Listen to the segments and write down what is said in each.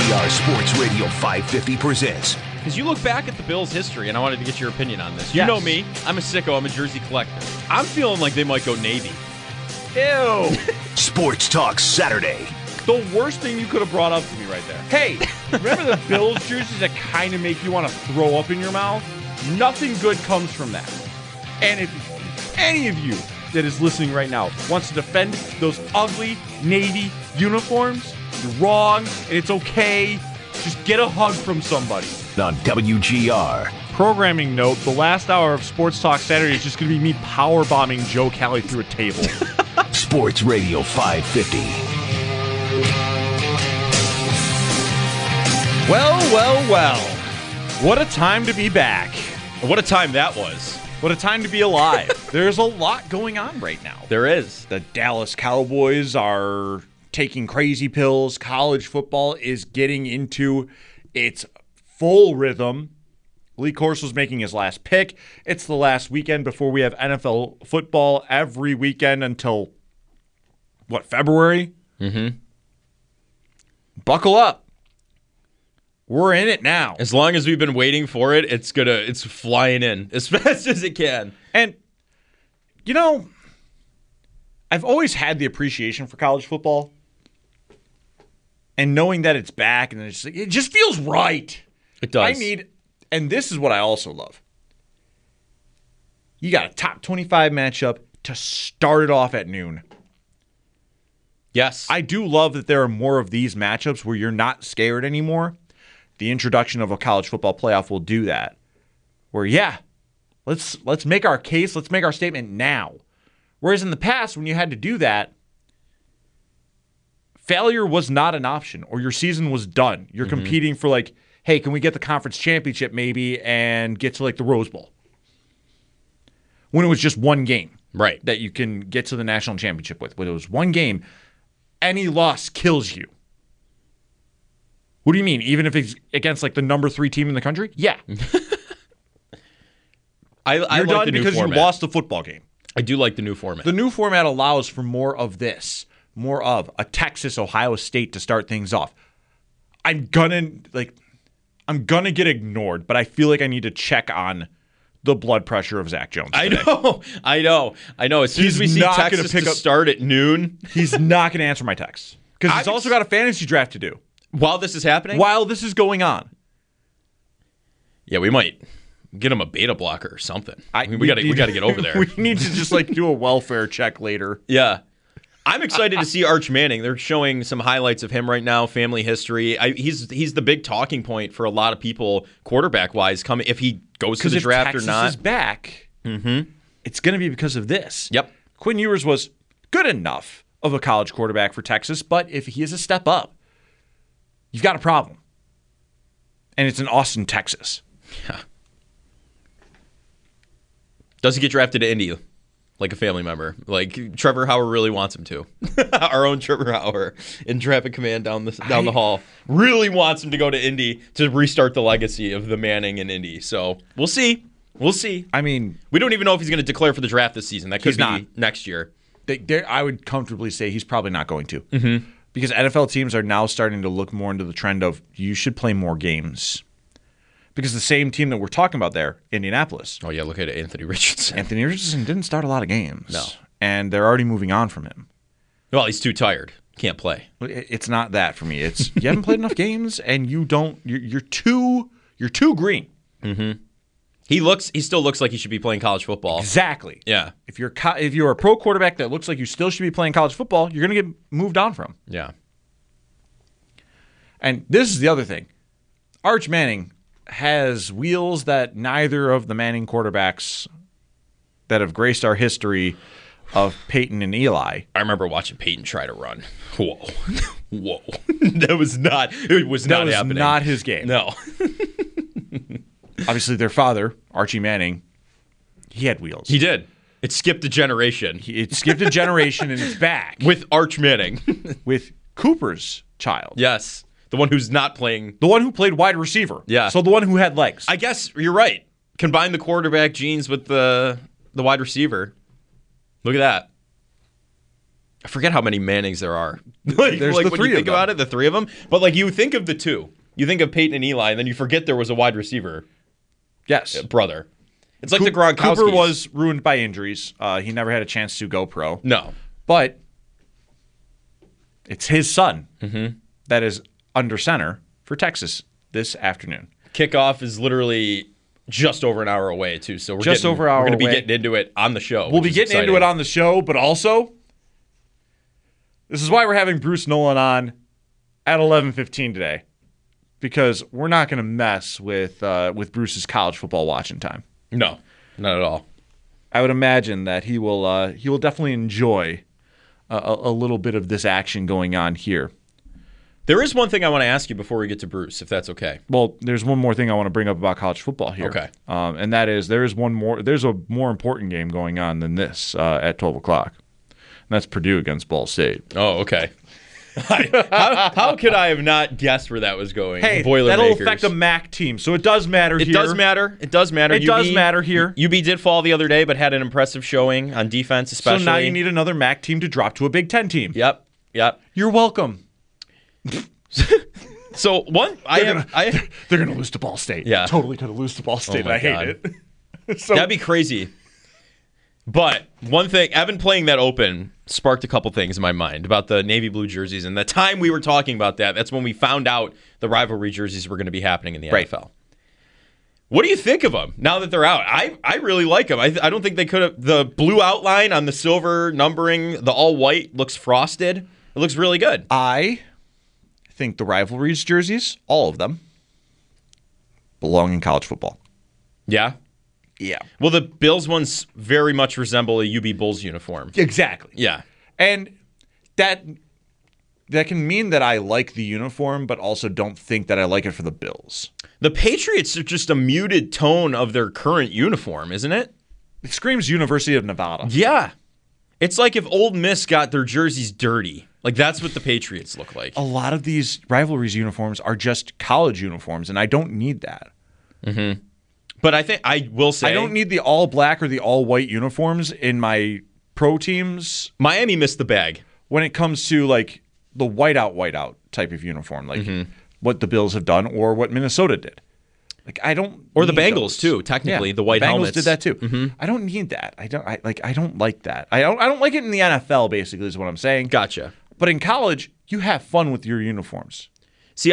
WGR Sports Radio 550 presents. Because you look back at the Bills' history, and I wanted to get your opinion on this. You Yes. know me. I'm a sicko. I'm a jersey collector. I'm feeling like they might go Navy. Ew. Sports Talk Saturday. The worst thing you could have brought up to me right there. Hey, remember the Bills jerseys that kind of make you want to throw up in your mouth? Nothing good comes from that. And if any of you that is listening right now wants to defend those ugly Navy uniforms, you're wrong, and it's okay. Just get a hug from somebody. On WGR. Programming note, the last hour of Sports Talk Saturday is just going to be me powerbombing Joe Kelly through a table. Sports Radio 550. Well. What a time to be back. What a time that was. What a time to be alive. There's a lot going on right now. There is. The Dallas Cowboys are taking crazy pills. College football is getting into its full rhythm. Lee Corso's making his last pick. It's the last weekend before we have NFL football every weekend until, February? Mm-hmm. Buckle up. We're in it now. As long as we've been waiting for it, it's flying in as fast as it can. And, I've always had the appreciation for college football. And knowing that it's back, and it just feels right. It does. And this is what I also love. You got a top 25 matchup to start it off at noon. Yes. I do love that there are more of these matchups where you're not scared anymore. The introduction of a college football playoff will do that. Where, let's make our case, let's make our statement now. Whereas in the past, when you had to do that, failure was not an option, or your season was done. You're competing for hey, can we get the conference championship maybe and get to the Rose Bowl? When it was just one game. Right. That you can get to the national championship with. When it was one game, any loss kills you. What do you mean? Even if it's against the number 3 team in the country? Yeah. I You're like done the new because format. you lost the football game. I do like the new format. The new format allows for more of this. More of a Texas, Ohio State to start things off. I'm gonna get ignored, but I feel like I need to check on the blood pressure of Zach Jones today. I know. As soon as we see Texas to start at noon, he's not going to answer my texts because he's also got a fantasy draft to do while this is happening. While this is going on, yeah, we might get him a beta blocker or something. We got to get over there. We need to just do a welfare check later. Yeah. I'm excited to see Arch Manning. They're showing some highlights of him right now, family history. He's the big talking point for a lot of people, quarterback-wise, if he goes to the draft Texas or not. Is back, it's going to be because of this. Yep. Quinn Ewers was good enough of a college quarterback for Texas, but if he is a step up, you've got a problem. And it's in Austin, Texas. Yeah. Does he get drafted to Indy? Like a family member. Trevor Hauer really wants him to. Our own Trevor Hauer in traffic command down the hall really wants him to go to Indy to restart the legacy of the Manning in Indy. So we'll see. I mean, we don't even know if he's going to declare for the draft this season. That could be next year. I would comfortably say he's probably not going to. Mm-hmm. Because NFL teams are now starting to look more into the trend of you should play more games. Because the same team that we're talking about there, Indianapolis. Oh, yeah, look at Anthony Richardson. Anthony Richardson didn't start a lot of games. No. And they're already moving on from him. Well, he's too tired. Can't play. It's not that for me. It's you haven't played enough games and you're too green. Mm-hmm. He still looks like he should be playing college football. Exactly. Yeah. If you're a pro quarterback that looks like you still should be playing college football, you're going to get moved on from. Yeah. And this is the other thing. Arch Manning has wheels that neither of the Manning quarterbacks that have graced our history of Peyton and Eli. I remember watching Peyton try to run. Whoa. It was not happening. Not his game. No. Obviously, their father, Archie Manning, he had wheels. He did. It skipped a generation. It skipped a generation and it's back. With Arch Manning. With Cooper's child. Yes. The one who's not playing. The one who played wide receiver. Yeah. So the one who had legs. I guess you're right. Combine the quarterback genes with the wide receiver. Look at that. I forget how many Mannings there are. Like, There's like the when three you of think them. about it, the three of them. But like you think of the two. You think of Peyton and Eli, and then you forget there was a wide receiver Yes. brother. It's like the Gronkowskis. Cooper was ruined by injuries. He never had a chance to go pro. No. But it's his son Mm-hmm. that is under center for Texas this afternoon. Kickoff is literally just over an hour away, too. So we're Just over an hour We're going to be away. getting into it on the show. We'll be getting into it on the show, but also, this is why we're having Bruce Nolan on at 11:15 today, because we're not going to mess with Bruce's college football watching time. No, not at all. I would imagine that he will definitely enjoy a little bit of this action going on here. There is one thing I want to ask you before we get to Bruce, if that's okay. Well, there's one more thing I want to bring up about college football here. Okay. And that is there's a more important game going on than this at 12 o'clock. And that's Purdue against Ball State. Oh, okay. How could I have not guessed where that was going? Hey, Boilermakers. that'll affect a MAC team, so it does matter here. It does matter. It does matter. It does matter here. UB did fall the other day, but had an impressive showing on defense, especially. So now you need another MAC team to drop to a Big Ten team. Yep. You're welcome. So They're going to lose to Ball State. Yeah. Totally going to lose to Ball State. my I hate God. it. So That'd be crazy. But one thing, Evan playing that open sparked a couple things in my mind about the navy blue jerseys. And the time we were talking about that's when we found out the rivalry jerseys were going to be happening in the NFL. What do you think of them now that they're out? I really like them. I don't think they could have. The blue outline on the silver numbering, the all white looks frosted. It looks really good. I think the rivalries jerseys, all of them, belong in college football. Yeah. Yeah. Well, the Bills ones very much resemble a UB Bulls uniform. Exactly. Yeah. And that can mean that I like the uniform, but also don't think that I like it for the Bills. The Patriots are just a muted tone of their current uniform, isn't it? It screams University of Nevada. Yeah. It's like if Ole Miss got their jerseys dirty. Like, that's what the Patriots look like. A lot of these rivalries uniforms are just college uniforms, and I don't need that. Mm-hmm. But I think I will say I don't need the all black or the all white uniforms in my pro teams Miami missed the bag. when it comes to like the whiteout type of uniform, like what the Bills have done or what Minnesota did. Like I don't, Or the need Bengals those. too. Technically, Yeah, the white Bengals helmets did that too. I don't need that. I don't like that. I don't like it in the NFL. Basically, is what I'm saying. Gotcha. But in college, you have fun with your uniforms. See,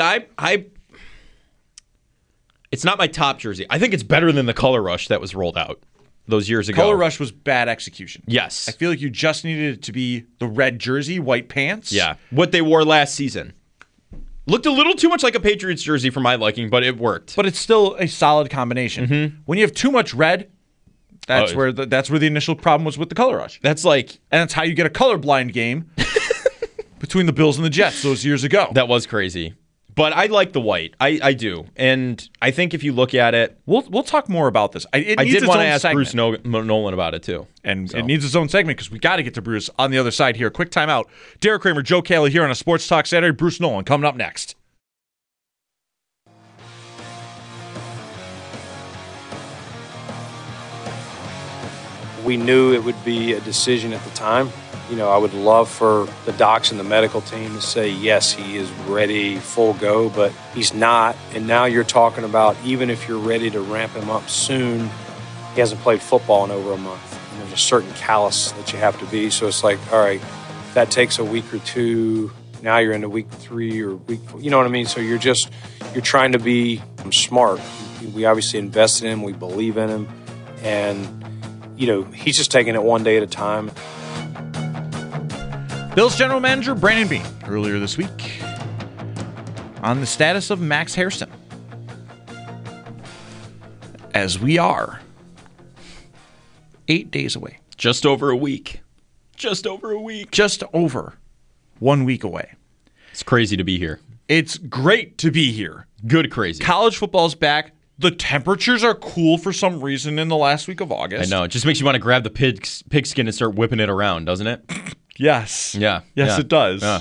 it's not my top jersey. I think it's better than the Color Rush that was rolled out those years ago. Color Rush was bad execution. Yes. I feel like you just needed it to be the red jersey, white pants. Yeah. What they wore last season. Looked a little too much like a Patriots jersey for my liking, but it worked. But it's still a solid combination. When you have too much red, that's Oh. where the initial problem was with the Color Rush. That's like, And that's how you get a colorblind game between the Bills and the Jets those years ago. that was crazy. But I like the white. I do. And I think if you look at it, We'll talk more about this. It I needs did its want to own ask segment. Bruce Nolan about it too. And it needs its own segment because we got to get to Bruce on the other side here. Quick timeout. Derek Kramer, Joe Kelly here on a Sports Talk Saturday. Bruce Nolan coming up next. We knew it would be a decision at the time. You know, I would love for the docs and the medical team to say, yes, he is ready, full go, but he's not. And now you're talking about even if you're ready to ramp him up soon, he hasn't played football in over a month. And there's a certain callous that you have to be. So it's like, all right, that takes a week or two. Now you're into week 3 or week 4. You know what I mean? So you're trying to be smart. We obviously invest in him. We believe in him. And, you know, he's just taking it one day at a time. Bills general manager Brandon Beane earlier this week on the status of Max Hairston. As we are 8 days away. Just over a week. Just over a week. Just over 1 week away. It's crazy to be here. It's great to be here. Good crazy. College football's back. The temperatures are cool for some reason in the last week of I August. know. It just makes you want to grab the pigskin and start whipping it around, doesn't it? Yes. Yeah. Yes, Yeah. it does. Yeah.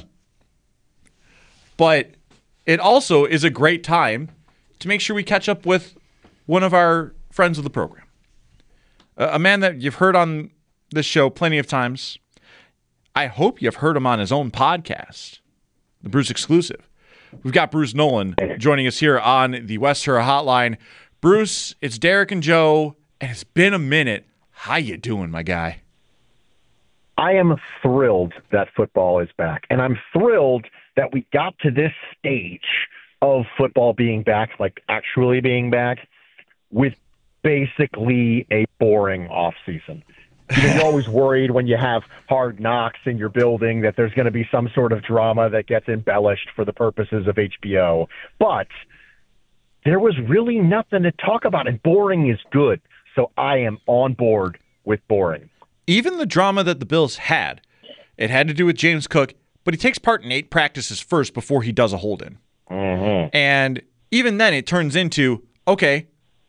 But it also is a great time to make sure we catch up with one of our friends of the program. A man that you've heard on this show plenty of times. I hope you've heard him on his own podcast, the Bruce Exclusive. We've got Bruce Nolan joining us here on the West Her Hotline. Bruce, it's Derek and Joe, and it's been a minute. How you doing, my guy? I am thrilled that football is back, and I'm thrilled that we got to this stage of football being back, like actually being back, with basically a boring offseason. You're always worried when you have Hard Knocks in your building that there's going to be some sort of drama that gets embellished for the purposes of HBO. But there was really nothing to talk about, and boring is good. So I am on board with boring. Even the drama that the Bills had, it had to do with James Cook, but he takes part in 8 practices first before he does a hold-in. Mm-hmm. And even then it turns into, okay,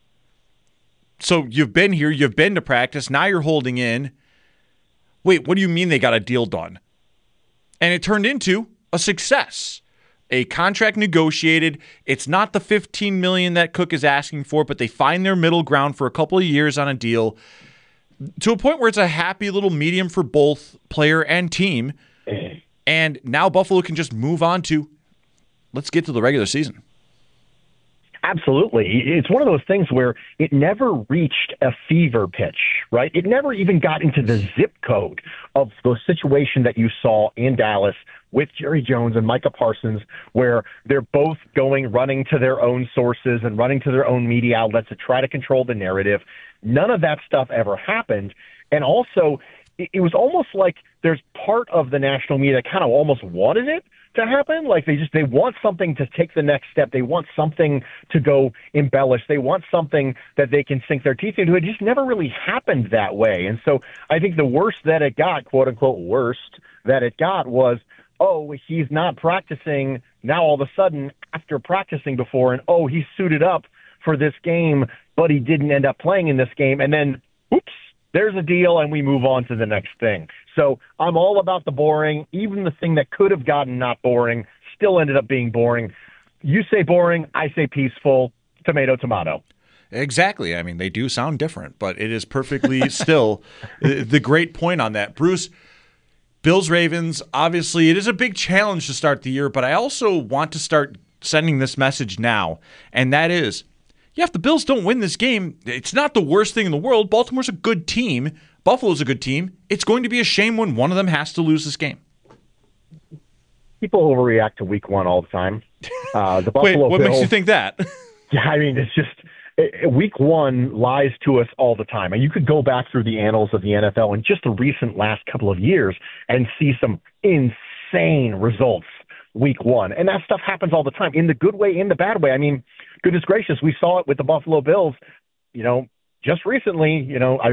so you've been here, you've been to practice, now you're holding in. Wait, what do you mean they got a deal done? And it turned into a success. A contract negotiated. It's not the $15 million that Cook is asking for, but they find their middle ground for a couple of years on a deal to a point where it's a happy little medium for both player and team. And now Buffalo can just move on to, let's get to the regular season. Absolutely. It's one of those things where it never reached a fever pitch, right? It never even got into the zip code of the situation that you saw in Dallas with Jerry Jones and Micah Parsons, where they're both running to their own sources and running to their own media outlets to try to control the narrative. None of that stuff ever happened. And also, it was almost like there's part of the national media that kind of almost wanted it to happen. Like they want something to take the next step. They want something to go embellish. They want something that they can sink their teeth into. It just never really happened that way. And so I think the worst that it got, quote unquote, worst that it got was, oh, he's not practicing now all of a sudden after practicing before. And, oh, he's suited up for this game, but he didn't end up playing in this game. And then, oops, there's a deal and we move on to the next thing. So I'm all about the boring. Even the thing that could have gotten not boring still ended up being boring. You say boring, I say peaceful. Tomato, tomato. Exactly. I mean, they do sound different, but it is perfectly still the great point on that. Bruce, Bills Ravens, obviously it is a big challenge to start the year, but I also want to start sending this message now, and that is, yeah, if the Bills don't win this game, it's not the worst thing in the world. Baltimore's a good team. Buffalo's a good team. It's going to be a shame when one of them has to lose this game. People overreact to week 1 all the time. The Buffalo Wait, what Bills, makes you think that? Yeah, I mean, it's just week 1 lies to us all the time. And you could go back through the annals of the NFL in just the recent last couple of years and see some insane results week 1. And that stuff happens all the time, in the good way, in the bad way. I mean, goodness gracious, we saw it with the Buffalo Bills, just recently,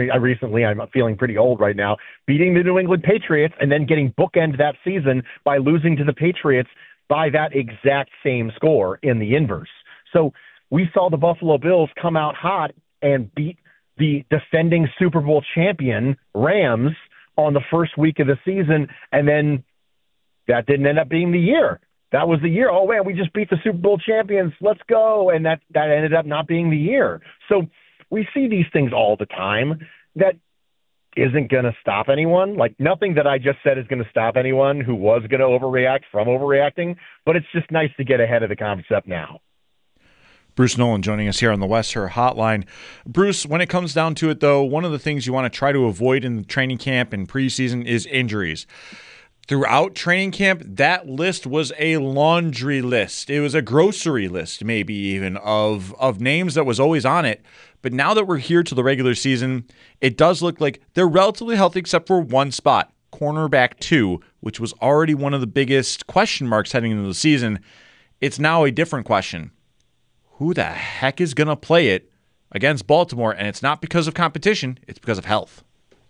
I'm feeling pretty old right now, beating the New England Patriots and then getting bookend that season by losing to the Patriots by that exact same score in the inverse. So we saw the Buffalo Bills come out hot and beat the defending Super Bowl champion Rams on the first week of the season, and then that didn't end up being the year. That was the year. Oh, man, we just beat the Super Bowl champions. Let's go. And that ended up not being the year. So we see these things all the time. That isn't going to stop anyone. Like, nothing that I just said is going to stop anyone who was going to overreact from overreacting, but it's just nice to get ahead of the concept now. Bruce Nolan joining us here on the West Her Hotline. Bruce, when it comes down to it, though, one of the things you want to try to avoid in the training camp and preseason is injuries. Throughout training camp, that list was a laundry list. It was a grocery list, maybe even, of names that was always on it. But now that we're here to the regular season, it does look like they're relatively healthy except for one spot, cornerback 2, which was already one of the biggest question marks heading into the season. It's now a different question. Who the heck is going to play it against Baltimore? And it's not because of competition, it's because of health.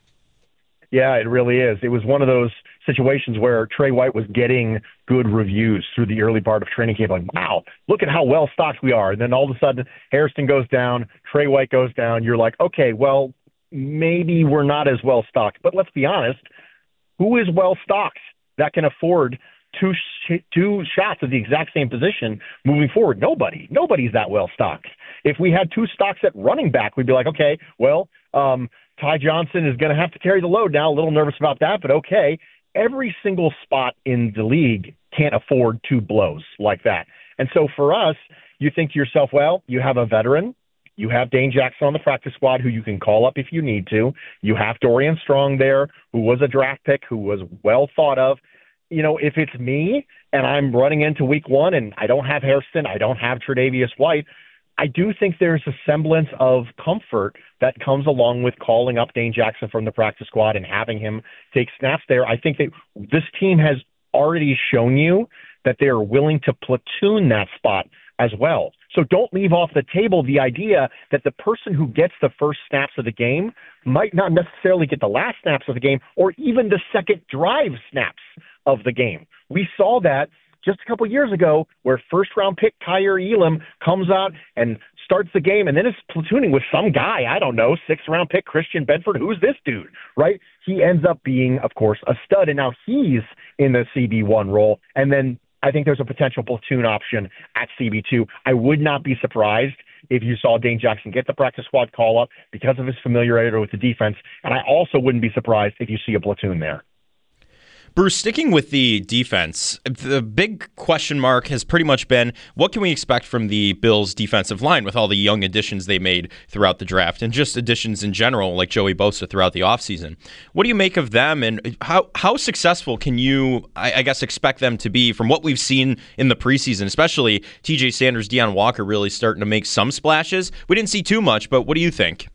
Yeah, it really is. It was one of those situations where Trey White was getting good reviews through the early part of training camp. Like, wow, look at how well stocked we are. And then all of a sudden, Hairston goes down, Trey White goes down. You're like, okay, well, maybe we're not as well stocked. But let's be honest, who is well stocked that can afford two shots at the exact same position moving forward? Nobody. Nobody's that well stocked. If we had 2 stocks at running back, we'd be like, okay, well, Ty Johnson is going to have to carry the load now. A little nervous about that, but okay. every single spot in the league can't afford two blows like that. And so for us, you think to yourself, well, you have a veteran. You have Dane Jackson on the practice squad who you can call up if you need to. You have Dorian Strong there, who was a draft pick, who was well thought of. If it's me and I'm running into week one and I don't have Hairston, I don't have Tre'Davious White, I do think there's a semblance of comfort that comes along with calling up Dane Jackson from the practice squad and having him take snaps there. I think that this team has already shown you that they are willing to platoon that spot as well. So don't leave off the table the idea that the person who gets the first snaps of the game might not necessarily get the last snaps of the game or even the second drive snaps of the game. We saw that just a couple years ago where first-round pick Kaiir Elam comes out and starts the game and then is platooning with some guy, I don't know, sixth-round pick Christian Bedford. Who's this dude, right? He ends up being, of course, a stud, and now he's in the CB1 role. And then I think there's a potential platoon option at CB2. I would not be surprised if you saw Dane Jackson get the practice squad call up because of his familiarity with the defense. And I also wouldn't be surprised if you see a platoon there. Bruce, sticking with the defense, the big question mark has pretty much been, what can we expect from the Bills' defensive line with all the young additions they made throughout the draft and just additions in general, like Joey Bosa throughout the offseason? What do you make of them, and how successful can you, I guess, expect them to be from what we've seen in the preseason, especially T.J. Sanders, Deion Walker really starting to make some splashes? We didn't see too much, but what do you think?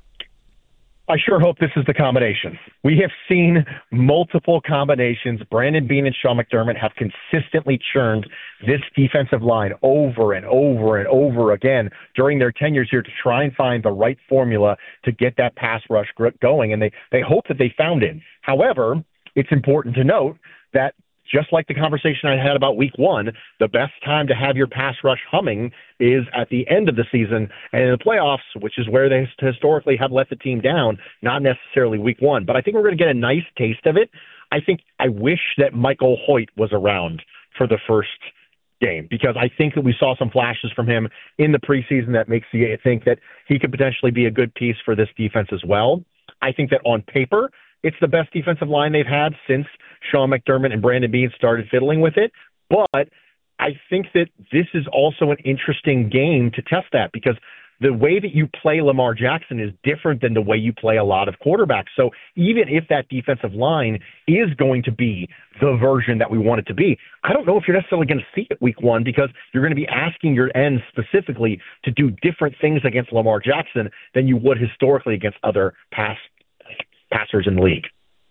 I sure hope this is the combination. We have seen multiple combinations. Brandon Beane and Sean McDermott have consistently churned this defensive line over and over and over again during their tenures here to try and find the right formula to get that pass rush going, and they hope that they found it. However, it's important to note that just like the conversation I had about week one, the best time to have your pass rush humming is at the end of the season and in the playoffs, which is where they historically have let the team down, not necessarily week one. But I think we're going to get a nice taste of it. I wish that Michael Hoyt was around for the first game because I think that we saw some flashes from him in the preseason that makes you think that he could potentially be a good piece for this defense as well. I think that on paper, it's the best defensive line they've had since Sean McDermott and Brandon Beane started fiddling with it. But I think that this is also an interesting game to test that because the way that you play Lamar Jackson is different than the way you play a lot of quarterbacks. So even if that defensive line is going to be the version that we want it to be, I don't know if you're necessarily going to see it week one because you're going to be asking your ends specifically to do different things against Lamar Jackson than you would historically against other passers in the league.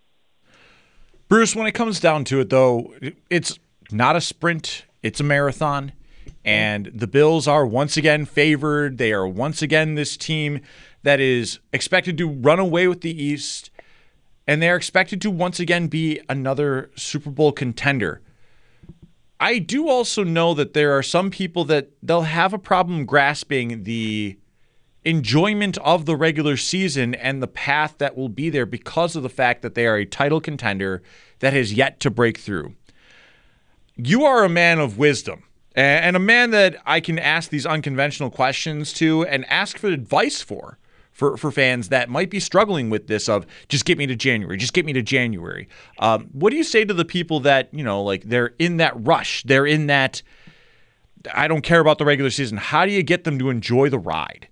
Bruce, when it comes down to it, though, it's not a sprint, it's a marathon. And the Bills are once again favored. They are once again this team that is expected to run away with the East. And they're expected to once again be another Super Bowl contender. I do also know that there are some people that they'll have a problem grasping the enjoyment of the regular season and the path that will be there because of the fact that they are a title contender that has yet to break through. You are a man of wisdom and a man that I can ask these unconventional questions to and ask for advice for fans that might be struggling with this of just get me to January, just get me to January. What do you say to the people that, like they're in that rush, they're in that, I don't care about the regular season. How do you get them to enjoy the ride?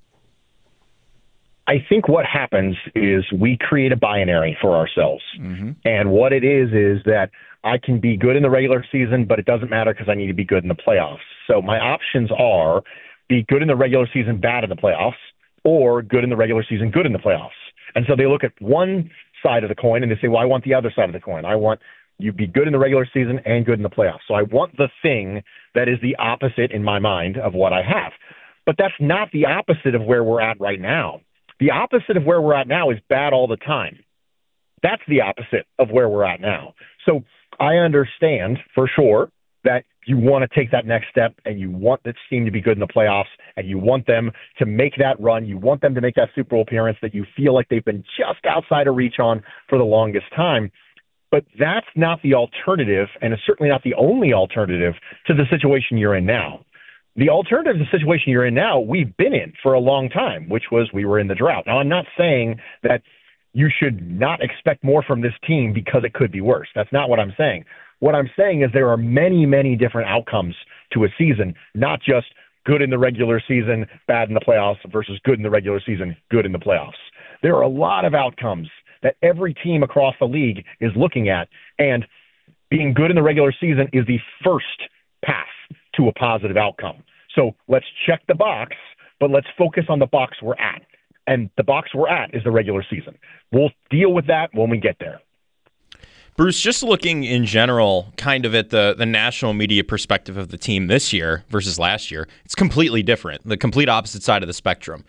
I think what happens is we create a binary for ourselves. Mm-hmm. And what it is that I can be good in the regular season, but it doesn't matter because I need to be good in the playoffs. So my options are be good in the regular season, bad in the playoffs, or good in the regular season, good in the playoffs. And so they look at one side of the coin and they say, well, I want the other side of the coin. I want you be good in the regular season and good in the playoffs. So I want the thing that is the opposite in my mind of what I have. But that's not the opposite of where we're at right now. The opposite of where we're at now is bad all the time. That's the opposite of where we're at now. So I understand for sure that you want to take that next step and you want this team to be good in the playoffs and you want them to make that run. You want them to make that Super Bowl appearance that you feel like they've been just outside of reach on for the longest time. But that's not the alternative, and it's certainly not the only alternative to the situation you're in now. The alternative to the situation you're in now, we've been in for a long time, which was we were in the drought. Now, I'm not saying that you should not expect more from this team because it could be worse. That's not what I'm saying. What I'm saying is there are many, many different outcomes to a season, not just good in the regular season, bad in the playoffs versus good in the regular season, good in the playoffs. There are a lot of outcomes that every team across the league is looking at, and being good in the regular season is the first path to a positive outcome. So let's check the box, but let's focus on the box we're at. And the box we're at is the regular season. We'll deal with that when we get there. Bruce, just looking in general kind of at the national media perspective of the team this year versus last year, it's completely different, the complete opposite side of the spectrum.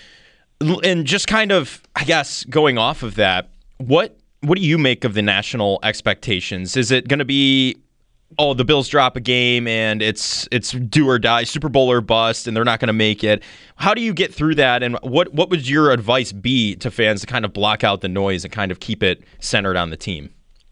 And just kind of, I guess, going off of that, what do you make of the national expectations? Is it going to be, oh, the Bills drop a game and it's do or die, Super Bowl or bust, and they're not going to make it? How do you get through that, and what would your advice be to fans to kind of block out the noise and kind of keep it centered on the team?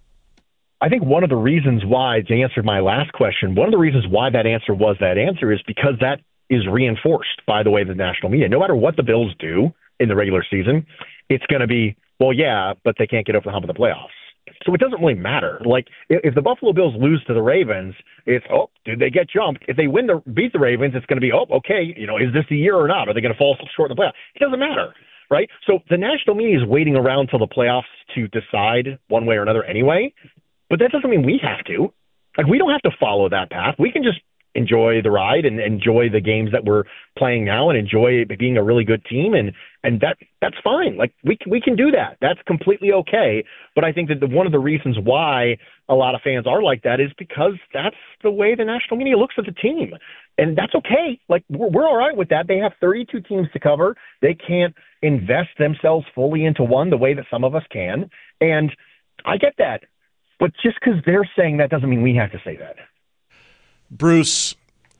I think one of the reasons why, to answer my last question, one of the reasons why that answer was that answer is because that is reinforced by the way the national media. No matter what the Bills do in the regular season, it's going to be, well, yeah, but they can't get over the hump of the playoffs. So it doesn't really matter. Like, if the Buffalo Bills lose to the Ravens, it's, oh, did they get jumped? If they beat the Ravens, it's going to be, oh, okay, is this the year or not? Are they going to fall short in the playoffs? It doesn't matter, right? So the national media is waiting around till the playoffs to decide one way or another anyway. But that doesn't mean we have to. Like, we don't have to follow that path. We can just enjoy the ride and enjoy the games that we're playing now and enjoy being a really good team. And that's fine. Like, we can do that. That's completely okay. But I think that one of the reasons why a lot of fans are like that is because that's the way the national media looks at the team. And that's okay. Like, we're all right with that. They have 32 teams to cover. They can't invest themselves fully into one the way that some of us can. And I get that. But just because they're saying that doesn't mean we have to say that. Bruce,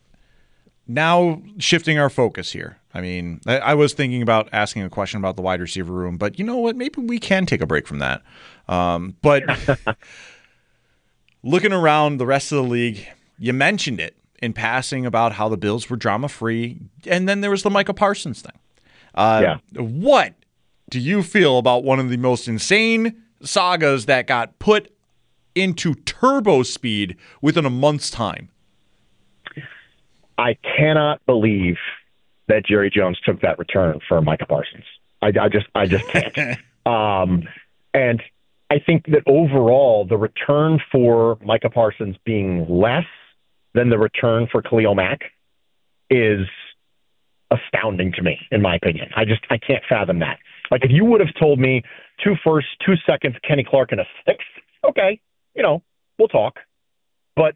now shifting our focus here. I mean, I was thinking about asking a question about the wide receiver room, but you know what? Maybe we can take a break from that. But looking around the rest of the league, you mentioned it in passing about how the Bills were drama-free, and then there was the Micah Parsons thing. What do you feel about one of the most insane sagas that got put into turbo speed within a month's time? I cannot believe that Jerry Jones took that return for Micah Parsons. I just can't. And I think that overall, the return for Micah Parsons being less than the return for Khalil Mack is astounding to me, in my opinion. I can't fathom that. Like, if you would have told me 2 firsts, 2 seconds, Kenny Clark, and a 6th, okay, we'll talk. But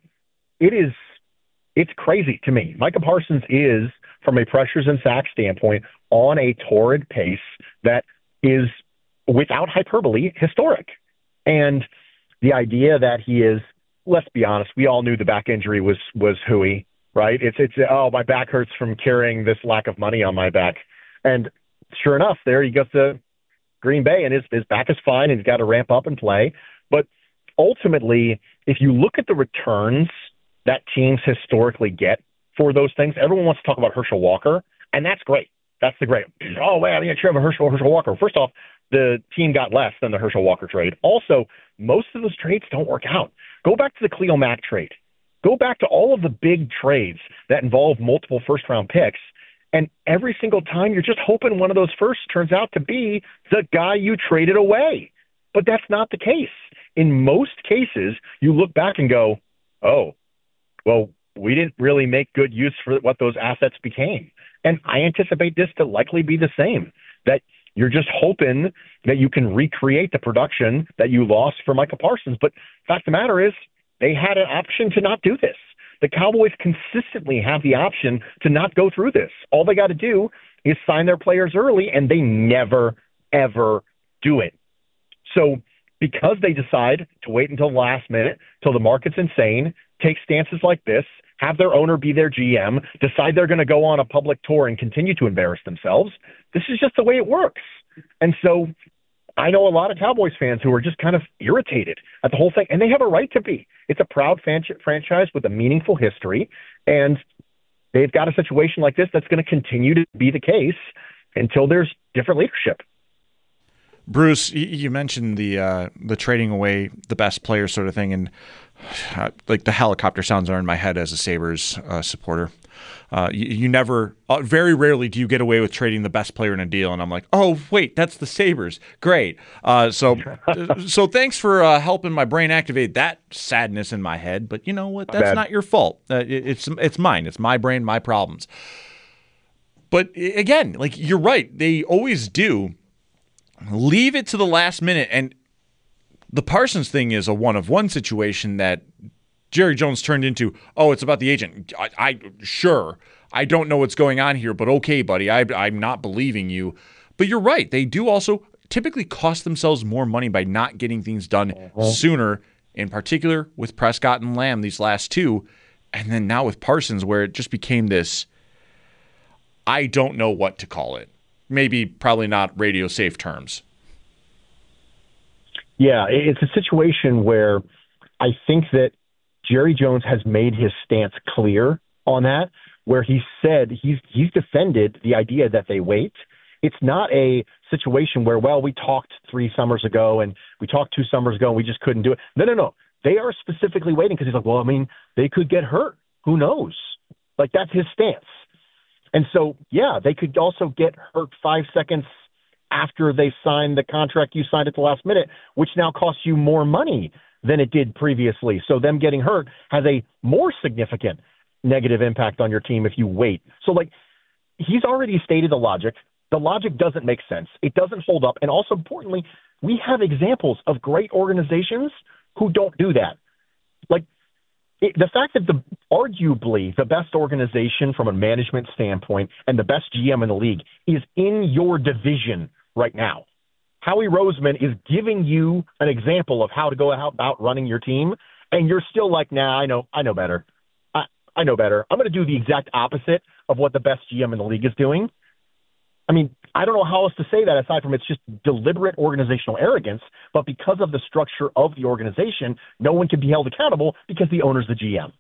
it's crazy to me. Micah Parsons is, from a pressures and sacks standpoint, on a torrid pace that is, without hyperbole, historic. And the idea that he is, let's be honest, we all knew the back injury was hooey, right? It's oh, my back hurts from carrying this lack of money on my back. And sure enough, there he goes to Green Bay, and his back is fine, and he's got to ramp up and play. But ultimately, if you look at the returns that teams historically get for those things, everyone wants to talk about Herschel Walker, and that's great. That's the great. Oh, man, yeah, Trevor Herschel Walker. First off, the team got less than the Herschel Walker trade. Also, most of those trades don't work out. Go back to the Khalil Mack trade. Go back to all of the big trades that involve multiple first-round picks, and every single time you're just hoping one of those firsts turns out to be the guy you traded away. But that's not the case. In most cases, you look back and go, oh, well, we didn't really make good use for what those assets became. And I anticipate this to likely be the same, that you're just hoping that you can recreate the production that you lost for Micah Parsons. But the fact of the matter is, they had an option to not do this. The Cowboys consistently have the option to not go through this. All they got to do is sign their players early, and they never, ever do it. So because they decide to wait until the last minute, till the market's insane, take stances like this, have their owner be their GM, decide they're going to go on a public tour and continue to embarrass themselves, this is just the way it works. And so I know a lot of Cowboys fans who are just kind of irritated at the whole thing, and they have a right to be. It's a proud franchise with a meaningful history, and they've got a situation like this that's going to continue to be the case until there's different leadership. Bruce, you mentioned the trading away the best player sort of thing, and like the helicopter sounds are in my head as a Sabres supporter. You never, very rarely do you get away with trading the best player in a deal, and I'm like, oh wait, that's the Sabres, great. So thanks for helping my brain activate that sadness in my head. But you know what? That's not your fault. It's mine. It's my brain, my problems. But again, like you're right, they always do leave it to the last minute, and the Parsons thing is a one-of-one situation that Jerry Jones turned into, oh, it's about the agent. Sure, I don't know what's going on here, but okay, buddy, I'm not believing you. But you're right. They do also typically cost themselves more money by not getting things done sooner, in particular with Prescott and Lamb, these last two, and then now with Parsons, where it just became this, I don't know what to call it. Maybe probably not radio safe terms. Yeah, it's a situation where I think that Jerry Jones has made his stance clear on that, where he said he's defended the idea that they wait. It's not a situation where, well, we talked 3 summers ago and we talked 2 summers ago and we just couldn't do it. No. They are specifically waiting because he's like, well, I mean, they could get hurt. Who knows? Like, that's his stance. And so, yeah, they could also get hurt 5 seconds after they signed the contract you signed at the last minute, which now costs you more money than it did previously. So them getting hurt has a more significant negative impact on your team if you wait. So, like, he's already stated the logic. The logic doesn't make sense. It doesn't hold up. And also, importantly, we have examples of great organizations who don't do that. Like, the fact that arguably the best organization from a management standpoint and the best GM in the league is in your division right now. Howie Roseman is giving you an example of how to go about running your team, and you're still like, nah, I know better. I know better. I'm going to do the exact opposite of what the best GM in the league is doing. I mean, I don't know how else to say that aside from it's just deliberate organizational arrogance, but because of the structure of the organization, no one can be held accountable because the owner's the GM.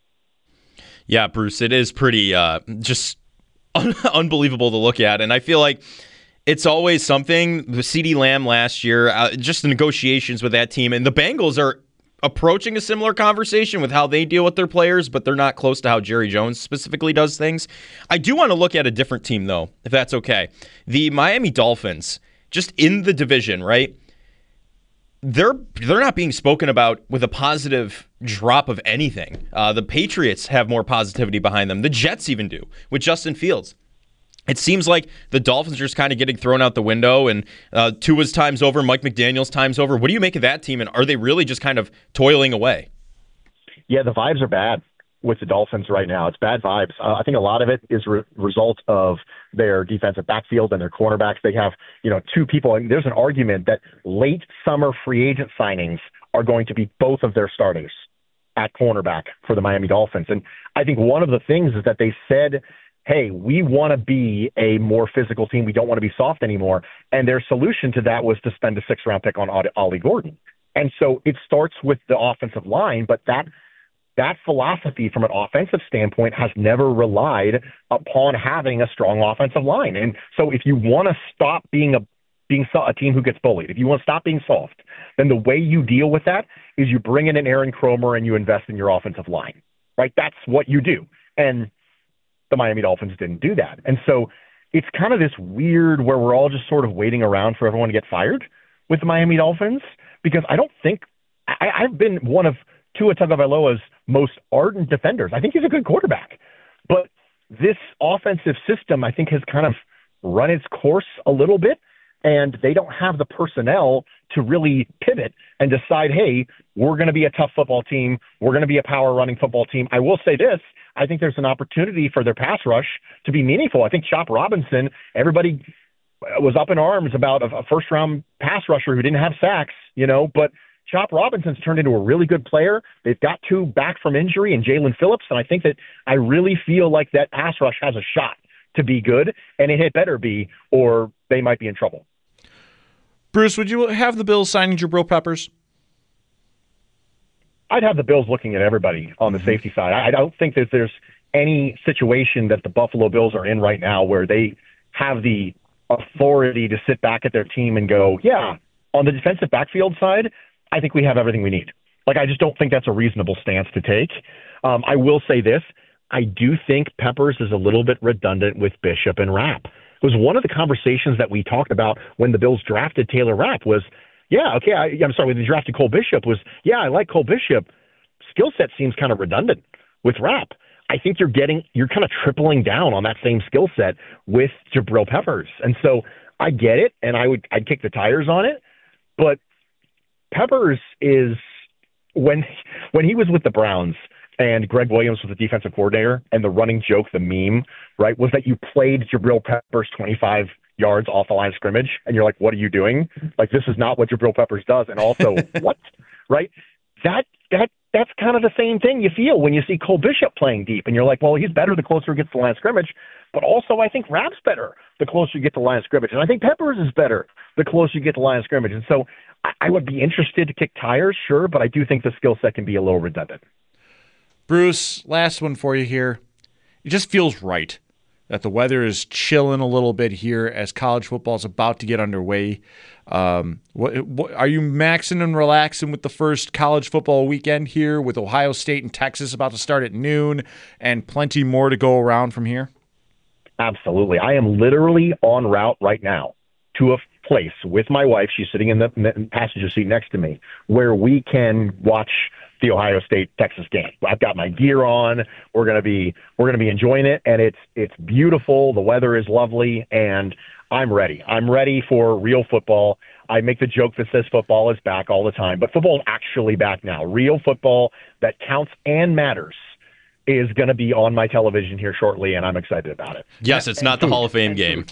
Yeah, Bruce, it is pretty just unbelievable to look at, and I feel like it's always something. The CeeDee Lamb last year, just the negotiations with that team, and the Bengals are approaching a similar conversation with how they deal with their players, but they're not close to how Jerry Jones specifically does things. I do want to look at a different team, though, if that's okay. The Miami Dolphins, just in the division, right? They're not being spoken about with a positive drop of anything. The Patriots have more positivity behind them. The Jets even do, with Justin Fields. It seems like the Dolphins are just kind of getting thrown out the window, and Tua's time's over, Mike McDaniel's time's over. What do you make of that team, and are they really just kind of toiling away? Yeah, the vibes are bad with the Dolphins right now. It's bad vibes. I think a lot of it is result of their defensive backfield and their cornerbacks. They have, 2 people, and there's an argument that late summer free agent signings are going to be both of their starters at cornerback for the Miami Dolphins. And I think one of the things is that they said, hey, we want to be a more physical team. We don't want to be soft anymore. And their solution to that was to spend a 6th-round pick on Ollie Gordon. And so it starts with the offensive line, but that philosophy from an offensive standpoint has never relied upon having a strong offensive line. And so if you want to stop being a team who gets bullied, if you want to stop being soft, then the way you deal with that is you bring in an Aaron Kromer and you invest in your offensive line, right? That's what you do. And the Miami Dolphins didn't do that. And so it's kind of this weird where we're all just sort of waiting around for everyone to get fired with the Miami Dolphins, because I don't think I've been one of Tua Tagovailoa's most ardent defenders. I think he's a good quarterback, but this offensive system, I think, has kind of run its course a little bit, and they don't have the personnel to really pivot and decide, hey, we're going to be a tough football team. We're going to be a power running football team. I will say this. I think there's an opportunity for their pass rush to be meaningful. I think Chop Robinson, everybody was up in arms about a first-round pass rusher who didn't have sacks, but Chop Robinson's turned into a really good player. They've got 2 back from injury and Jalen Phillips, and I think that I really feel like that pass rush has a shot to be good, and it had better be, or they might be in trouble. Bruce, would you have the Bills signing Jabril Peppers? I'd have the Bills looking at everybody on the safety side. I don't think that there's any situation that the Buffalo Bills are in right now where they have the authority to sit back at their team and go, yeah, on the defensive backfield side, I think we have everything we need. Like, I just don't think that's a reasonable stance to take. I will say this. I do think Peppers is a little bit redundant with Bishop and Rapp. It was one of the conversations that we talked about when the Bills drafted Taylor Rapp was, when they drafted Cole Bishop was, I like Cole Bishop. Skill set seems kind of redundant with Rapp. I think you're kind of tripling down on that same skill set with Jabril Peppers. And so I get it, and I'd kick the tires on it. But Peppers is, when he was with the Browns and Greg Williams was the defensive coordinator, and the running joke, the meme, right, was that you played Jabril Peppers 25 yards off the line of scrimmage, and you're like, what are you doing? Like, this is not what Jabril Peppers does. And also, what? Right? That's kind of the same thing you feel when you see Cole Bishop playing deep, and you're like, well, he's better the closer he gets to the line of scrimmage. But also, I think Rapp's better the closer you get to the line of scrimmage, and I think Peppers is better the closer you get to the line of scrimmage. And so I would be interested to kick tires, sure, but I do think the skill set can be a little redundant. Bruce, last one for you here. It just feels right that the weather is chilling a little bit here as college football is about to get underway. What are you maxing and relaxing with the first college football weekend here with Ohio State and Texas about to start at noon and plenty more to go around from here? Absolutely. I am literally en route right now to a place with my wife. She's sitting in the passenger seat next to me where we can watch the Ohio State-Texas game. I've got my gear on. We're gonna be enjoying it, and it's beautiful. The weather is lovely, and I'm ready. I'm ready for real football. I make the joke that says football is back all the time, but football is actually back now. Real football that counts and matters is going to be on my television here shortly, and I'm excited about it. Yes, it's not the Hall of Fame game.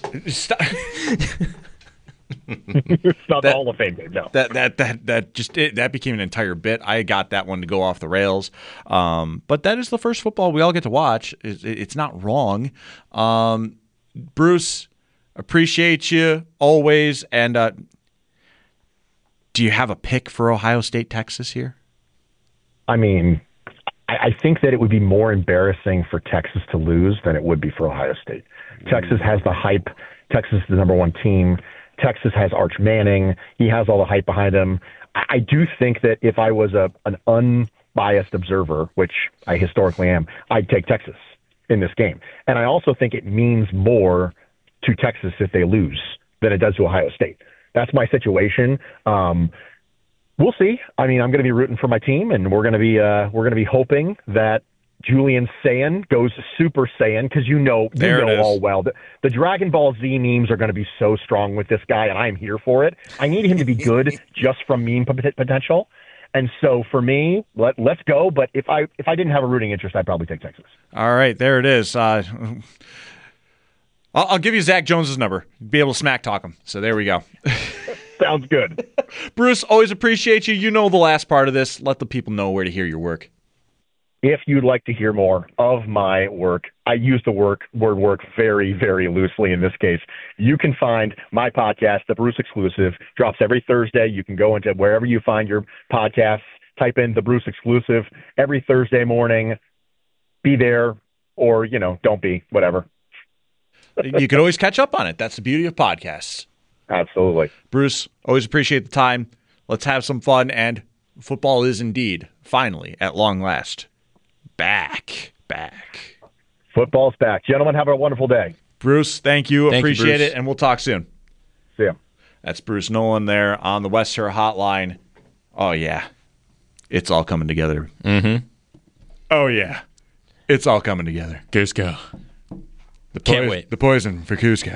It's not the Hall of Fame game, no. That became an entire bit. I got that one to go off the rails. But that is the first football we all get to watch. It's not wrong. Bruce, appreciate you always. And do you have a pick for Ohio State, Texas here? I mean, I think that it would be more embarrassing for Texas to lose than it would be for Ohio State. Texas has the hype. Texas is the number one team. Texas has Arch Manning. He has all the hype behind him. I do think that if I was an unbiased observer, which I historically am, I'd take Texas in this game. And I also think it means more to Texas if they lose than it does to Ohio State. That's my situation. We'll see. I mean, I'm going to be rooting for my team, and we're going to be hoping that Julian Saiyan goes Super Saiyan, because you know all well. The Dragon Ball Z memes are going to be so strong with this guy, and I'm here for it. I need him to be good just from meme potential. And so for me, let's go. But if I didn't have a rooting interest, I'd probably take Texas. All right, there it is. I'll give you Zach Jones's number. Be able to smack talk him. So there we go. Sounds good. Bruce, always appreciate you. You know the last part of this. Let the people know where to hear your work. If you'd like to hear more of my work, I use the word work very, very loosely in this case. You can find my podcast, The Bruce Exclusive, drops every Thursday. You can go into wherever you find your podcasts, type in The Bruce Exclusive every Thursday morning. Be there, or, don't be, whatever. You can always catch up on it. That's the beauty of podcasts. Absolutely. Bruce, always appreciate the time. Let's have some fun, and football is indeed, finally, at long last, back. Football's back. Gentlemen, have a wonderful day. Bruce, thank you. Appreciate Bruce. it, and we'll talk soon. See ya. That's Bruce Nolan there on the Western Hotline. Oh, yeah. It's all coming together. Mm-hmm. Oh, yeah. It's all coming together. Cusco. Can't wait. The poison for Cusco.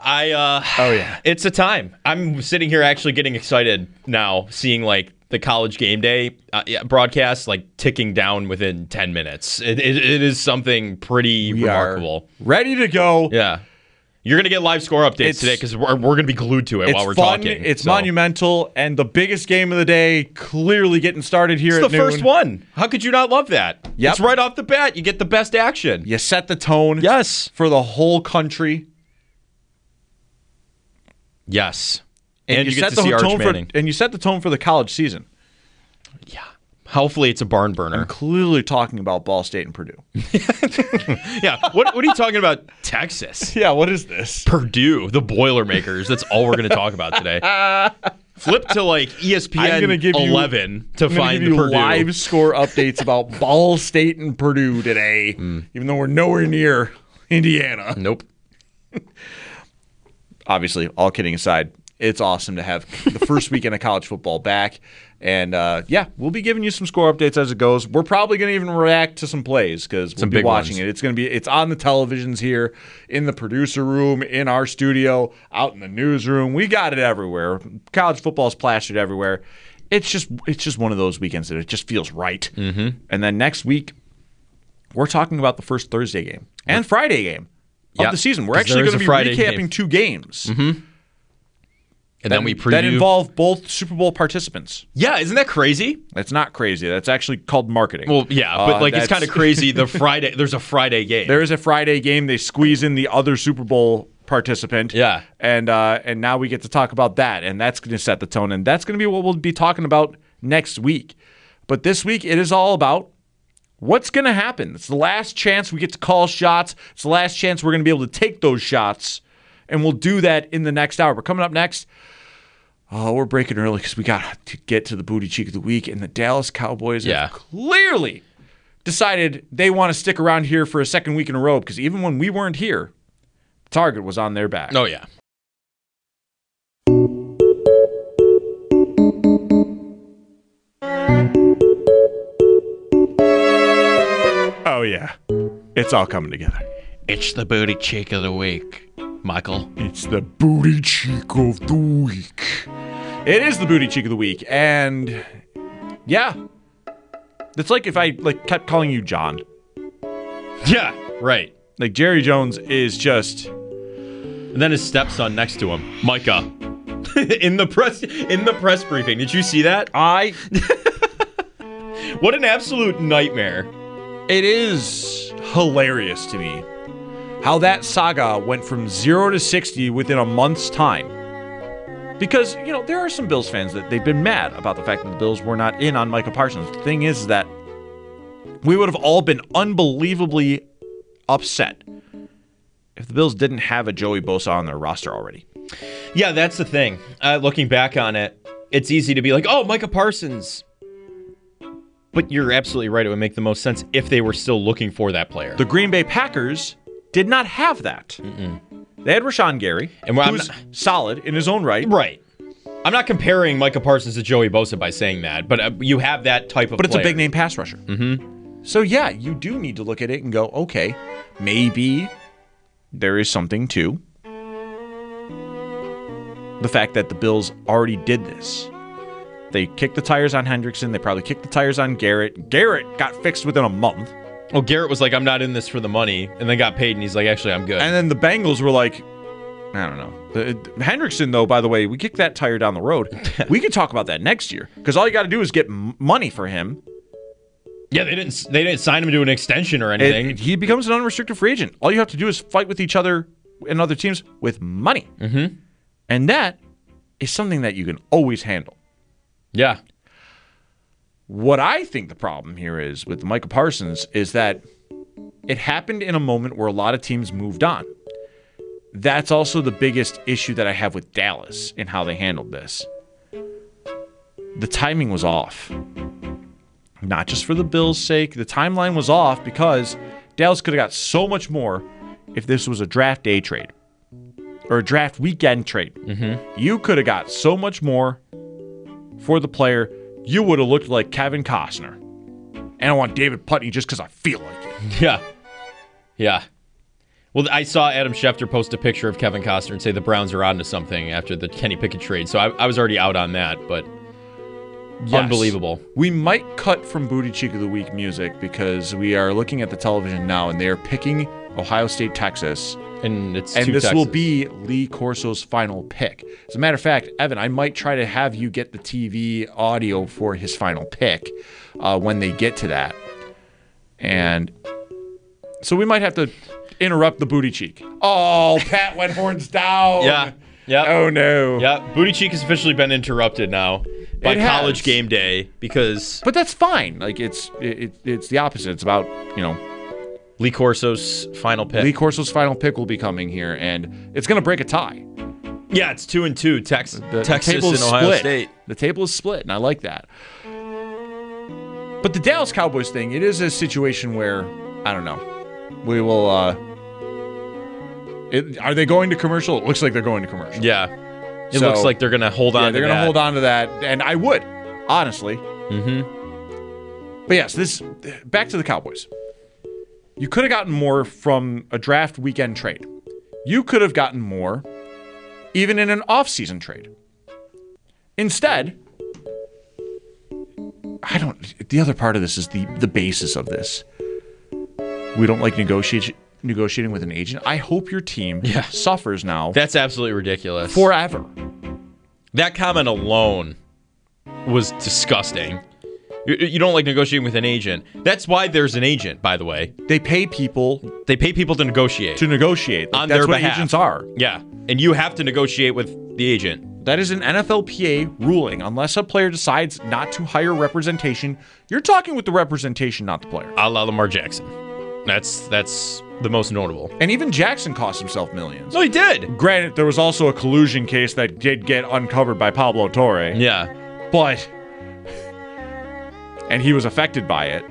Oh, yeah. It's a time. I'm sitting here actually getting excited now, seeing, the college game day broadcast, ticking down within 10 minutes. It is something pretty remarkable. Ready to go. Yeah. You're going to get live score updates today because we're going to be glued to it while we're fun, talking. It's monumental, and the biggest game of the day clearly getting started here at noon. It's the first one. How could you not love that? Yep. It's right off the bat. You get the best action. You set the tone for the whole country. Yes. And you get set to see the Arch tone Manning. and you set the tone for the college season. Yeah. Hopefully it's a barn burner. I'm clearly talking about Ball State and Purdue. Yeah. What are you talking about? Texas. Yeah, what is this? Purdue, the Boilermakers. That's all we're going to talk about today. Flip to like ESPN I'm gonna give you- 11 to find the you Purdue. live score updates about Ball State and Purdue today, even though we're nowhere near Indiana. Nope. Obviously, all kidding aside, it's awesome to have the first weekend of college football back. And we'll be giving you some score updates as it goes. We're probably going to even react to some plays because we'll be watching it. It's on the televisions here, in the producer room, in our studio, out in the newsroom. We got it everywhere. College football is plastered everywhere. It's just one of those weekends that it just feels right. Mm-hmm. And then next week, we're talking about the first Thursday game and Friday game of the season. We're actually going to be recapping 2 games. Mm-hmm. And then we preview. That involve both Super Bowl participants. Yeah, isn't that crazy? That's not crazy. That's actually called marketing. Well, yeah, but it's kind of crazy. There's a Friday game. There is a Friday game. They squeeze in the other Super Bowl participant. Yeah. And now we get to talk about that, and that's going to set the tone, and that's going to be what we'll be talking about next week. But this week, it is all about what's going to happen. It's the last chance we get to call shots. It's the last chance we're going to be able to take those shots, and we'll do that in the next hour. But coming up next, we're breaking early because we got to get to the booty cheek of the week, and the Dallas Cowboys have clearly decided they want to stick around here for a second week in a row because even when we weren't here, the target was on their back. Oh, yeah. Oh, yeah. It's all coming together. It's the booty cheek of the week, Michael. It's the booty cheek of the week. It is the booty cheek of the week, and yeah, it's like if I kept calling you John. Yeah, right. Like Jerry Jones is just, and then his stepson next to him, Micah, in the press briefing. Did you see that? What an absolute nightmare. It is hilarious to me how that saga went from 0 to 60 within a month's time. Because, there are some Bills fans that they've been mad about the fact that the Bills were not in on Micah Parsons. The thing is that we would have all been unbelievably upset if the Bills didn't have a Joey Bosa on their roster already. Yeah, that's the thing. Looking back on it, it's easy to be like, oh, Micah Parsons. But you're absolutely right. It would make the most sense if they were still looking for that player. The Green Bay Packers did not have that. They had Rashawn Gary, who's solid in his own right. Right. I'm not comparing Micah Parsons to Joey Bosa by saying that, but you have that type of player. But it's a big-name pass rusher. Mm-hmm. So, yeah, you do need to look at it and go, okay, maybe there is something to the fact that the Bills already did this. They kicked the tires on Hendrickson. They probably kicked the tires on Garrett. Garrett got fixed within a month. Oh, Garrett was like, I'm not in this for the money, and then got paid, and he's like, actually, I'm good. And then the Bengals were like, I don't know. Hendrickson, though, by the way, we kicked that tire down the road. We could talk about that next year, because all you got to do is get money for him. Yeah, they didn't sign him to an extension or anything. He becomes an unrestricted free agent. All you have to do is fight with each other and other teams with money. Mm-hmm. And that is something that you can always handle. Yeah. What I think the problem here is with Micah Parsons is that it happened in a moment where a lot of teams moved on. That's also the biggest issue that I have with Dallas and how they handled this. The timing was off. Not just for the Bills' sake. The timeline was off because Dallas could have got so much more if this was a draft day trade or a draft weekend trade. Mm-hmm. You could have got so much more for the player. You would have looked like Kevin Costner. And I want David Putney just because I feel like it. Yeah. Yeah. Well, I saw Adam Schefter post a picture of Kevin Costner and say the Browns are onto something after the Kenny Pickett trade. So I was already out on that, but yes. Unbelievable. We might cut from Booty Cheek of the Week music because we are looking at the television now and they are picking Ohio State, Texas. And this Texas will be Lee Corso's final pick. As a matter of fact, Evan, I might try to have you get the TV audio for his final pick when they get to that. And so we might have to interrupt the Booty Cheek. Oh, Pat went horns down. Yeah. Oh, no. Yeah. Booty Cheek has officially been interrupted now by It has. College Game Day because But that's fine. Like it's the opposite. It's about, Lee Corso's final pick. Lee Corso's final pick will be coming here, and it's going to break a tie. Yeah, it's 2-2. Texas The and table is Ohio split. State. The table is split, and I like that. But the Dallas Cowboys thing, it is a situation where, I don't know. We will, are they going to commercial? It looks like they're going to commercial. Yeah. It So- looks like they're going to hold on to they're that. going to hold on to that, and I would, honestly. Mm-hmm. But yes, back to the Cowboys. You could have gotten more from a draft weekend trade. You could have gotten more even in an off-season trade. Instead, the other part of this is the basis of this. We don't like negotiating with an agent. I hope your team suffers now That's absolutely ridiculous. forever. That comment alone was disgusting. You don't like negotiating with an agent. That's why there's an agent, by the way. They pay people They pay people to negotiate. to negotiate. On That's their what behalf. agents are. Yeah. And you have to negotiate with the agent. That is an NFLPA ruling. Unless a player decides not to hire representation, you're talking with the representation, not the player. A la Lamar Jackson. That's the most notable. And even Jackson cost himself millions. No, he did. Granted, there was also a collusion case that did get uncovered by Pablo Torre. Yeah. But... and he was affected by it.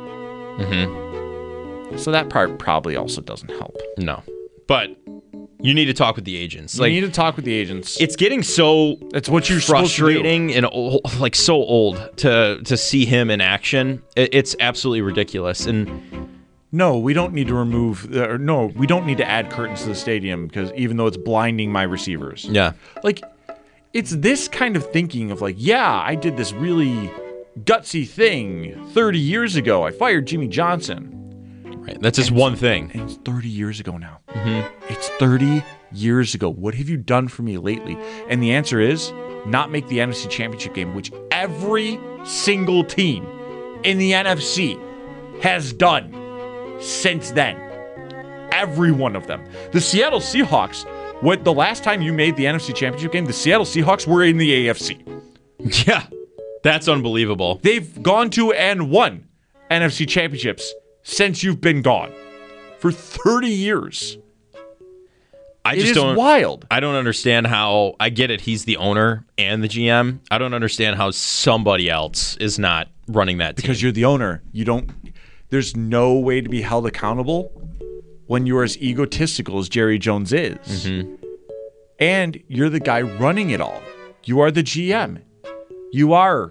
Mm-hmm. So that part probably also doesn't help. No. But you need to talk with the agents. You need to talk with the agents. It's getting so That's what you're supposed to do. frustrating and so old to see him in action. It's absolutely ridiculous. And No, we don't need to we don't need to add curtains to the stadium because even though it's blinding my receivers. yeah. Like, it's this kind of thinking of like, yeah, I did this really gutsy thing 30 years ago. I fired Jimmy Johnson. Right. That's just one thing. And it's 30 years ago now. It's 30 years ago. What have you done for me lately? And the answer is not make the NFC Championship game, which every single team in the NFC has done since then. Every one of them. The Seattle Seahawks, the last time you made the NFC Championship game, the Seattle Seahawks were in the AFC. Yeah. That's unbelievable. They've gone to and won NFC Championships since you've been gone for 30 years. It is wild. I don't understand how. I get it. He's the owner and the GM. I don't understand how somebody else is not running that team. Because you're the owner. There's no way to be held accountable when you're as egotistical as Jerry Jones is. Mm-hmm. And you're the guy running it all. You are the GM. You are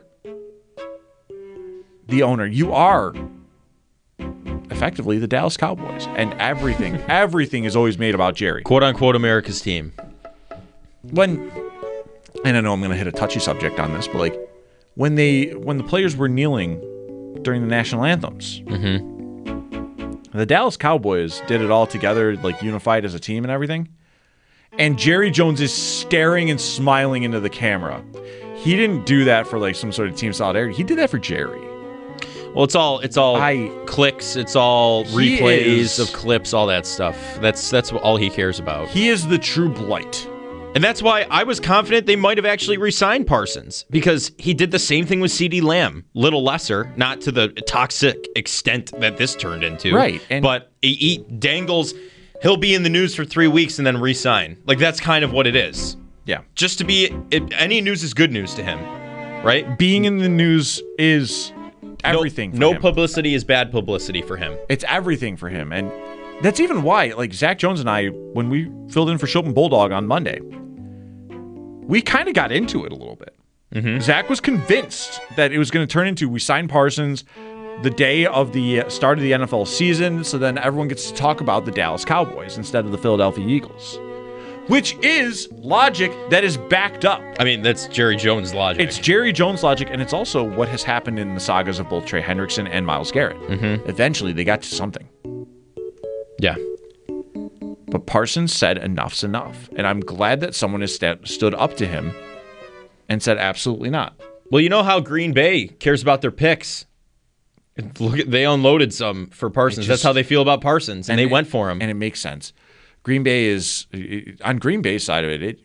the owner. You are effectively the Dallas Cowboys. And everything is always made about Jerry. quote unquote America's team. And I know I'm going to hit a touchy subject on this, but like when the players were kneeling during the national anthems, the Dallas Cowboys did it all together, like unified as a team and everything. And Jerry Jones is staring and smiling into the camera. He didn't do that for like some sort of team solidarity. He did that for Jerry. Well, it's all clicks. It's all replays of clips, all that stuff. That's all he cares about. He is the true blight. And that's why I was confident they might have actually re-signed Parsons, because he did the same thing with CeeDee Lamb. Little lesser, not to the toxic extent that this turned into. Right. But he dangles, he'll be in the news for 3 weeks and then re-sign. Like, that's kind of what it is. Yeah. Just to be, any news is good news to him, right? Being in the news is everything for No him. publicity is bad publicity for him. It's everything for him. And that's even why, like, Zach Jones and I, when we filled in for Chopin Bulldog on Monday, we kind of got into it a little bit. Mm-hmm. Zach was convinced that it was going to turn into, we signed Parsons the day of the start of the NFL season, so then everyone gets to talk about the Dallas Cowboys instead of the Philadelphia Eagles. Which is logic that is backed up. I mean, that's Jerry Jones' logic. It's Jerry Jones logic, and it's also what has happened in the sagas of both Trey Hendrickson and Myles Garrett. Mm-hmm. Eventually, they got to something. Yeah. But Parsons said enough's enough. And I'm glad that someone has stood up to him and said absolutely not. Well, you know how Green Bay cares about their picks. They unloaded some for Parsons. That's how they feel about Parsons, and they went for him. And it makes sense. Green Bay is, on Green Bay's side of it,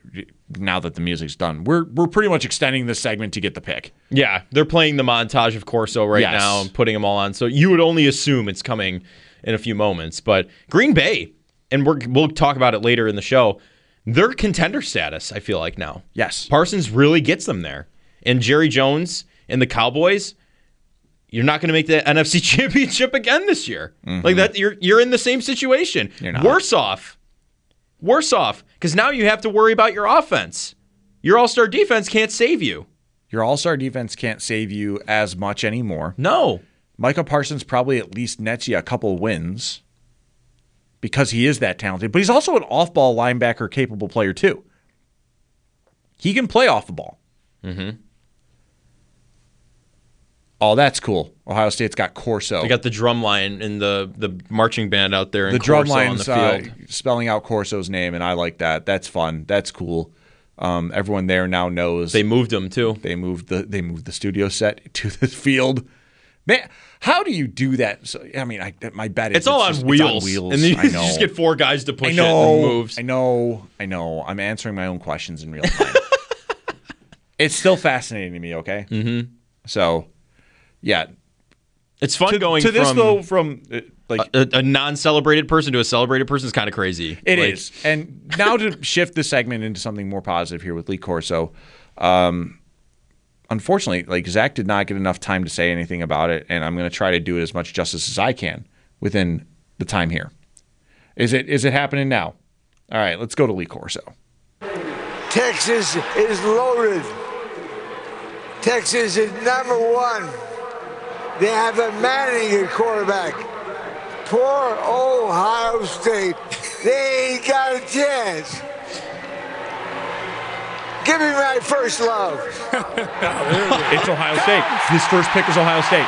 now that the music's done. We're pretty much extending this segment to get the pick. Yeah, they're playing the montage of Corso right Yes. now and putting them all on. So you would only assume it's coming in a few moments. But Green Bay, and we'll talk about it later in the show, they're contender status, I feel like now. Yes. Parsons really gets them there. And Jerry Jones and the Cowboys, you're not going to make the NFC Championship again this year. Like that, you're in the same situation. You're not. Worse off, because now you have to worry about your offense. Your all-star defense can't save you. Your all-star defense can't save you as much anymore. No. Micah Parsons probably at least nets you a couple wins because he is that talented. But he's also an off-ball linebacker capable player too. He can play off the ball. Mm-hmm. Oh, that's cool. Ohio State's got Corso. They got the drum line and the marching band out there. And the drum Corso on line's the field. spelling out Corso's name, and I like that. That's fun. That's cool. Everyone there now knows. They moved him too. They moved the studio set to the field. Man, how do you do that? So I mean, my bet is It's all on just- wheels. It's on wheels. And then you I know. just get four guys to push I it know. and it moves. I know. I'm answering my own questions in real time. It's still fascinating to me. Okay. Mm-hmm. So, yeah. It's fun going to this from though. From like a non-celebrated person to a celebrated person is kind of crazy. It is. And now to shift the segment into something more positive here with Lee Corso. Unfortunately, like Zach did not get enough time to say anything about it, and I'm going to try to do it as much justice as I can within the time here. Is it happening now? All right, let's go to Lee Corso. Texas is loaded. Texas is number one. They have a Manning at quarterback. Poor Ohio State. They ain't got a chance. Give me my first love. It's Ohio State. His first pick is Ohio State.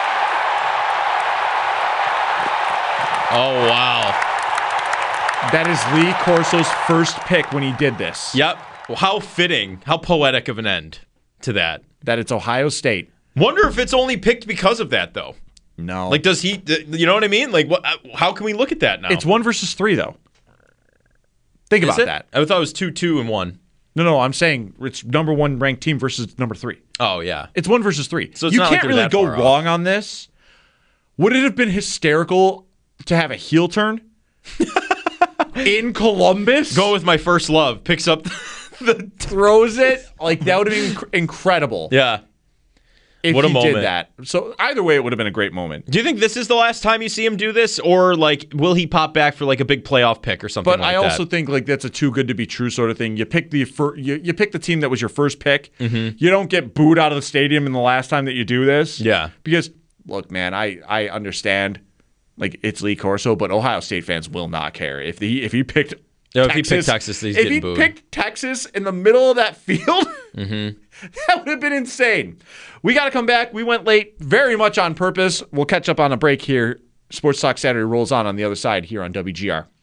Oh, wow. That is Lee Corso's first pick when he did this. Yep. Well, how fitting. How poetic of an end to that. That it's Ohio State. Wonder if it's only picked because of that, though. No. Like, does he, you know what I mean? Like, what? How can we look at that now? It's 1 versus 3, though. Think Is about it? that. I thought it was 2-2 and 1. No, I'm saying it's number 1 ranked team versus number 3. Oh, yeah. It's 1 versus 3. So it's you not like can't they're really that go far off. wrong on this. Would it have been hysterical to have a heel turn in Columbus? Go with my first love. Picks up the. Throws it like that would have been incredible. Yeah. if What a he moment. did that. So either way, it would have been a great moment. Do you think this is the last time you see him do this, or like will he pop back for like a big playoff pick or something? But like I also that? think like that's a too good to be true sort of thing. You pick you pick the team that was your first pick. Mm-hmm. You don't get booed out of the stadium in the last time that you do this. Yeah. Because look, man, I understand like it's Lee Corso, but Ohio State fans will not care if he picked. No, if Texas, he picked Texas, he's if getting he booed. picked Texas in the middle of that field, Mm-hmm. that would have been insane. We got to come back. We went late very much on purpose. We'll catch up on a break here. Sports Talk Saturday rolls on the other side here on WGR.